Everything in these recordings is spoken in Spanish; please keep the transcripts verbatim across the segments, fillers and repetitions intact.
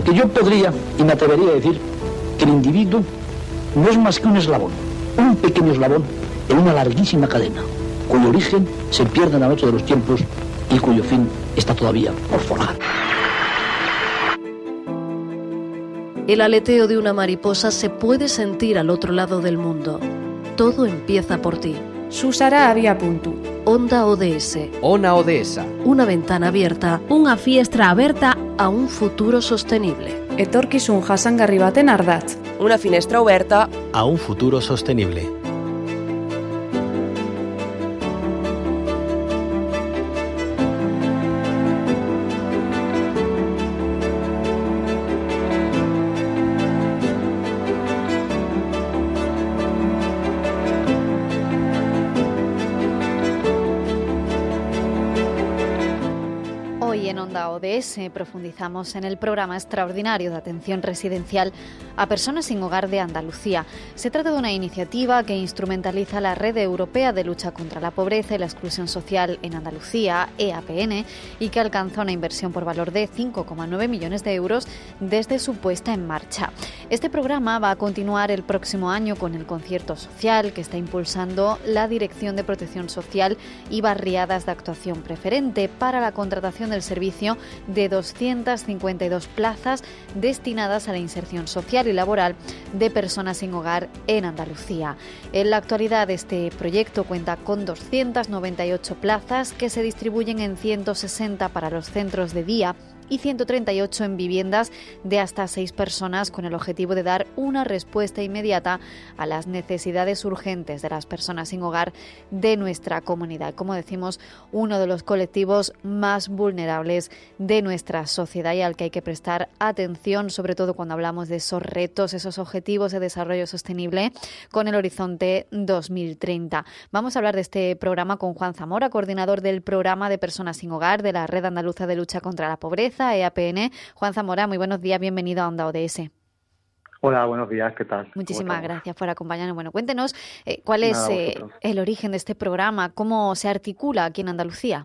Porque yo podría, y me atrevería a decir, que el individuo no es más que un eslabón, un pequeño eslabón en una larguísima cadena, cuyo origen se pierde en la noche de los tiempos y cuyo fin está todavía por forjar. El aleteo de una mariposa se puede sentir al otro lado del mundo. Todo empieza por ti. Susara Abiapuntu. Onda O D S. Ona O D S. Una ventana abierta. Una fiestra aberta a un futuro sostenible. Etorkizun jasangarri baten ardatz. Una finestra oberta a un futuro sostenible. O D S profundizamos en el programa extraordinario de atención residencial a personas sin hogar de Andalucía. Se trata de una iniciativa que instrumentaliza la Red Europea de Lucha contra la Pobreza y la Exclusión Social en Andalucía, E A P N, y que alcanza una inversión por valor de cinco coma nueve millones de euros desde su puesta en marcha. Este programa va a continuar el próximo año con el concierto social que está impulsando la Dirección de Protección Social y Barriadas de Actuación Preferente para la contratación del servicio de doscientas cincuenta y dos plazas destinadas a la inserción social y laboral de personas sin hogar en Andalucía. En la actualidad, este proyecto cuenta con doscientas noventa y ocho plazas que se distribuyen en ciento sesenta para los centros de día y ciento treinta y ocho en viviendas de hasta seis personas, con el objetivo de dar una respuesta inmediata a las necesidades urgentes de las personas sin hogar de nuestra comunidad. Como decimos, uno de los colectivos más vulnerables de nuestra sociedad y al que hay que prestar atención, sobre todo cuando hablamos de esos retos, esos objetivos de desarrollo sostenible con el horizonte dos mil treinta. Vamos a hablar de este programa con Juan Zamora, coordinador del programa de personas sin hogar de la Red Andaluza de Lucha contra la Pobreza, E A P N. Juan Zamora, muy buenos días, bienvenido a Onda O D S. Hola, buenos días, ¿qué tal? Muchísimas gracias por acompañarnos. Bueno, cuéntenos eh, cuál es eh, el origen de este programa, cómo se articula aquí en Andalucía.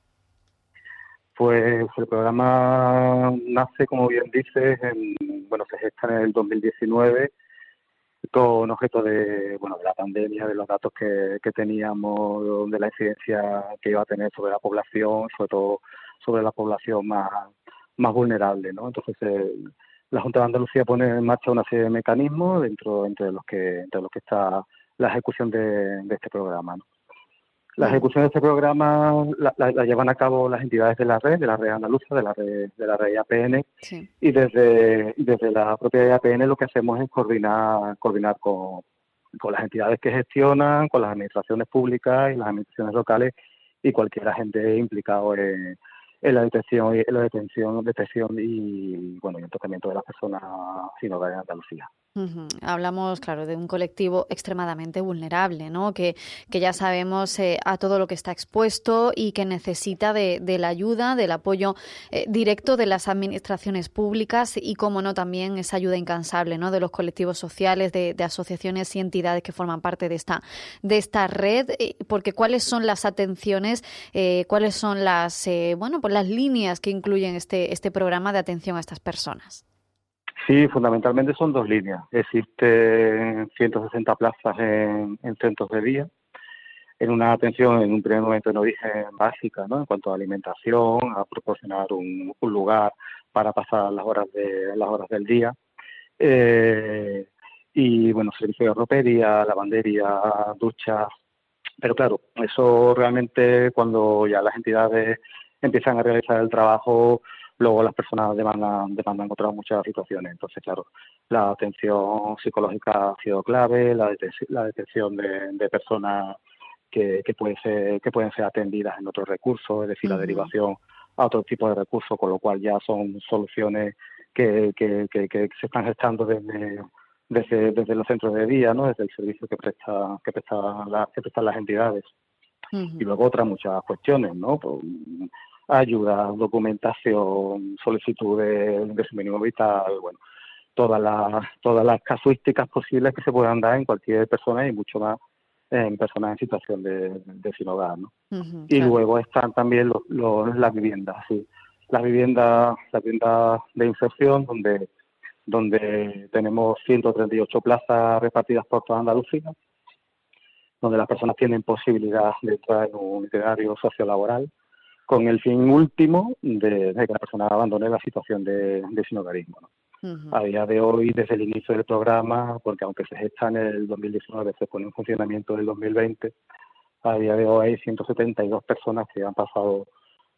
Pues el programa nace, como bien dices, en, bueno, se gesta en el dos mil diecinueve con objeto de, bueno, de la pandemia, de los datos que, que teníamos, de la incidencia que iba a tener sobre la población, sobre todo sobre la población más, más vulnerable, ¿no? Entonces, eh, la Junta de Andalucía pone en marcha una serie de mecanismos dentro entre los que entre los que está la ejecución de, de este programa, ¿no? La ejecución de este programa la, la, la llevan a cabo las entidades de la red, de la red andaluza, de la red de la red E A P N, sí. y desde desde la propia E A P N lo que hacemos es coordinar coordinar con, con las entidades que gestionan, con las administraciones públicas y las administraciones locales y cualquier agente implicado en en la detección, en la detención, detección y bueno, y el tratamiento de las personas sin hogar en Andalucía. Uh-huh. Hablamos, claro, de un colectivo extremadamente vulnerable, ¿no? Que, que ya sabemos eh, a todo lo que está expuesto y que necesita de, de la ayuda, del apoyo eh, directo de las administraciones públicas y, como no, también esa ayuda incansable, ¿no? De los colectivos sociales, de, de asociaciones y entidades que forman parte de esta de esta red, eh, porque cuáles son las atenciones, eh, cuáles son las eh, bueno, pues las líneas que incluyen este este programa de atención a estas personas. Sí, fundamentalmente son dos líneas. Existen ciento sesenta plazas en, en centros de día, en una atención en un primer momento en origen básica, ¿no? En cuanto a alimentación, a proporcionar un, un lugar para pasar las horas de las horas del día, eh, y bueno, servicio de ropería, lavandería, duchas. Pero claro, eso realmente cuando ya las entidades empiezan a realizar el trabajo, luego las personas demandan, demandan otras muchas situaciones. Entonces, claro, la atención psicológica ha sido clave, la, detec- la detección de, de personas que, que, puede ser, que pueden ser atendidas en otros recursos, es decir, uh-huh. la derivación a otro tipo de recursos, con lo cual ya son soluciones que, que, que, que se están gestando desde, desde, desde los centros de día, ¿no? Desde el servicio que presta que presta la, que prestan las entidades. Uh-huh. Y luego otras muchas cuestiones, ¿no? Pues, ayuda, documentación, solicitud de, de su mínimo vital, bueno, todas las todas las casuísticas posibles que se puedan dar en cualquier persona y mucho más en personas en situación de, de sin hogar, ¿no? Uh-huh, y claro. Luego están también los, los, las viviendas, sí. las viviendas, las viviendas de inserción, donde donde tenemos ciento treinta y ocho plazas repartidas por toda Andalucía, donde las personas tienen posibilidad de entrar en un itinerario sociolaboral, con el fin último de, de que la persona abandone la situación de, de sinhogarismo, ¿no? Uh-huh. A día de hoy, desde el inicio del programa, porque aunque se gesta en el dos mil diecinueve, se pone en funcionamiento en el dos mil veinte, a día de hoy hay ciento setenta y dos personas que han pasado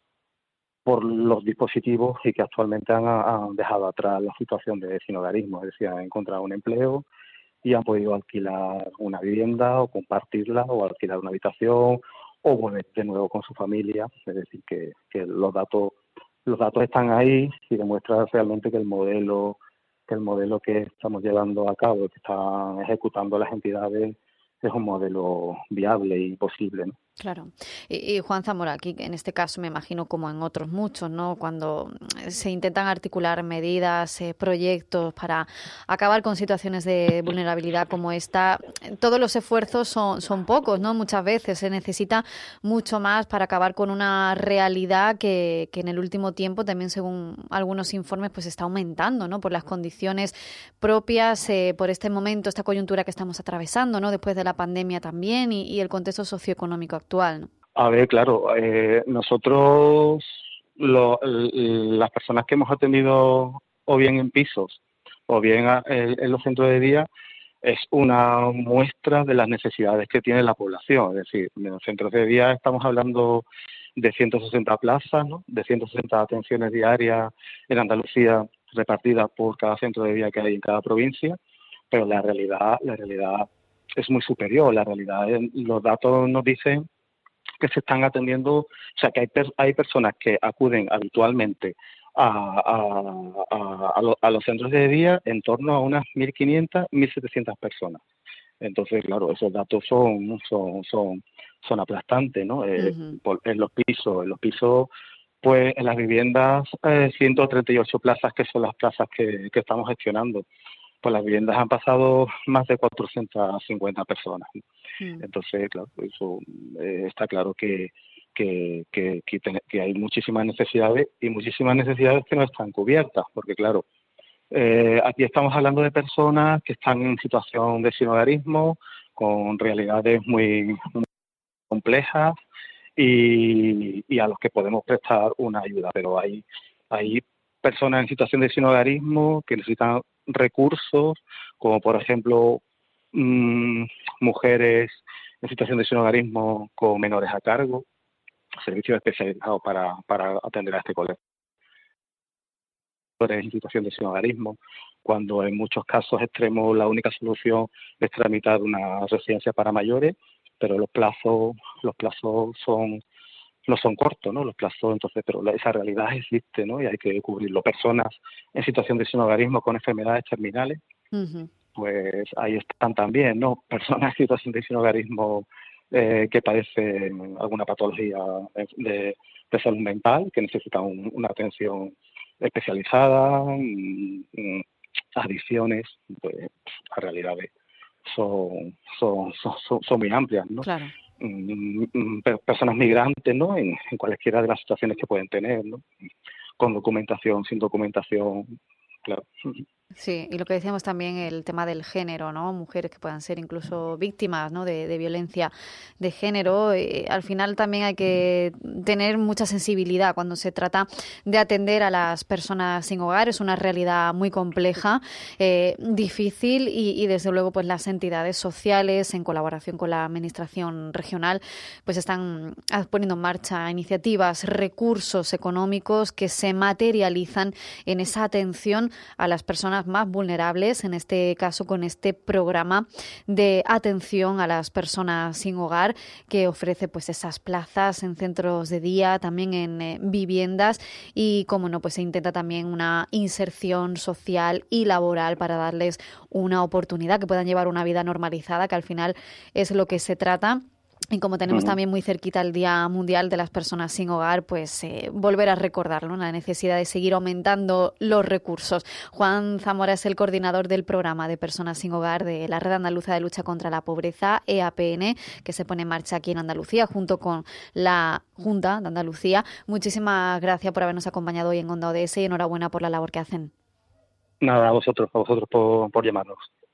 por los dispositivos y que actualmente han, han dejado atrás la situación de sinhogarismo, es decir, han encontrado un empleo y han podido alquilar una vivienda o compartirla o alquilar una habitación o volver de nuevo con su familia. Es decir, que, que los datos los datos están ahí y demuestran realmente que el modelo que el modelo que estamos llevando a cabo, que están ejecutando las entidades, es un modelo viable y posible, ¿no? Claro. Y, y Juan Zamora, aquí en este caso me imagino como en otros muchos, ¿no? Cuando se intentan articular medidas, eh, proyectos para acabar con situaciones de vulnerabilidad como esta, todos los esfuerzos son, son pocos, ¿no? Muchas veces se necesita mucho más para acabar con una realidad que, que en el último tiempo también, según algunos informes, pues está aumentando, ¿no? Por las condiciones propias, eh, por este momento, esta coyuntura que estamos atravesando, ¿no? Después de la pandemia también y, y el contexto socioeconómico actual. Actual, ¿no? A ver, claro, eh, nosotros, lo, las personas que hemos atendido o bien en pisos o bien a, en, en los centros de día, es una muestra de las necesidades que tiene la población. Es decir, en los centros de día estamos hablando de ciento sesenta plazas, ¿no? De ciento sesenta atenciones diarias en Andalucía repartidas por cada centro de día que hay en cada provincia, pero la realidad, la realidad es muy superior. La realidad, los datos nos dicen que se están atendiendo, o sea, que hay, per, hay personas que acuden habitualmente a, a, a, a, lo, a los centros de día en torno a unas mil quinientas, mil setecientas personas. Entonces, claro, esos datos son son son, son aplastantes, ¿no? Eh, uh-huh. por, en los pisos, en los pisos, pues en las viviendas, eh, ciento treinta y ocho plazas, que son las plazas que, que estamos gestionando. Pues las viviendas han pasado más de cuatrocientas cincuenta personas. Mm. Entonces, claro, eso eh, está claro que que, que, que, ten, que hay muchísimas necesidades y muchísimas necesidades que no están cubiertas, porque claro, eh, aquí estamos hablando de personas que están en situación de sinhogarismo, con realidades muy, muy complejas y, y a los que podemos prestar una ayuda, pero hay, hay personas en situación de sinhogarismo que necesitan recursos, como por ejemplo mmm, mujeres en situación de sinhogarismo con menores a cargo, servicios especializados para, para atender a este colectivo. En situación de sinhogarismo, cuando en muchos casos extremos la única solución es tramitar una residencia para mayores, pero los plazos los plazos son no son cortos, ¿no? Los plazos, entonces, pero esa realidad existe, ¿no? Y hay que cubrirlo. Personas en situación de sinhogarismo con enfermedades terminales, uh-huh. pues ahí están también, ¿no? Personas en situación de sinhogarismo eh, que padecen alguna patología de, de salud mental, que necesitan un, una atención especializada, um, um, adicciones, pues las realidades son, son, son, son muy amplias, ¿no? Claro. Personas migrantes, ¿no? En, en cualquiera de las situaciones que pueden tener, ¿no? Con documentación, sin documentación, claro. Sí, y lo que decíamos también, el tema del género, ¿no? Mujeres que puedan ser incluso víctimas, ¿no? de, de violencia de género. Eh, al final también hay que tener mucha sensibilidad cuando se trata de atender a las personas sin hogar. Es una realidad muy compleja, eh, difícil y, y desde luego pues las entidades sociales, en colaboración con la administración regional, pues están poniendo en marcha iniciativas, recursos económicos que se materializan en esa atención a las personas más vulnerables, en este caso con este programa de atención a las personas sin hogar que ofrece pues esas plazas en centros de día, también en eh, viviendas y, como no, pues se intenta también una inserción social y laboral para darles una oportunidad, que puedan llevar una vida normalizada, que al final es lo que se trata. Y como tenemos Uh-huh. también muy cerquita el Día Mundial de las Personas Sin Hogar, pues eh, volver a recordarlo, ¿no? La necesidad de seguir aumentando los recursos. Juan Zamora es el coordinador del programa de Personas Sin Hogar de la Red Andaluza de Lucha contra la Pobreza, E A P N, que se pone en marcha aquí en Andalucía junto con la Junta de Andalucía. Muchísimas gracias por habernos acompañado hoy en Onda O D S y enhorabuena por la labor que hacen. Nada, a vosotros, a vosotros por, por llamarnos.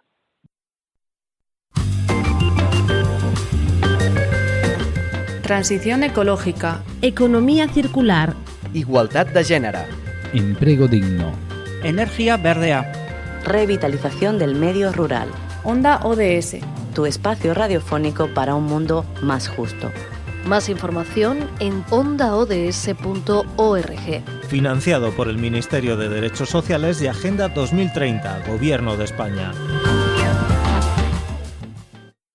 Transición ecológica. Economía circular. igualtat de gènere, Empleo digno. Energía verdea. Revitalización del medio rural. Onda O D S. Tu espacio radiofónico para un mundo más justo. Más información en onda o d s punto org. Financiado por el Ministerio de Derechos Sociales y Agenda dos mil treinta, Gobierno de España.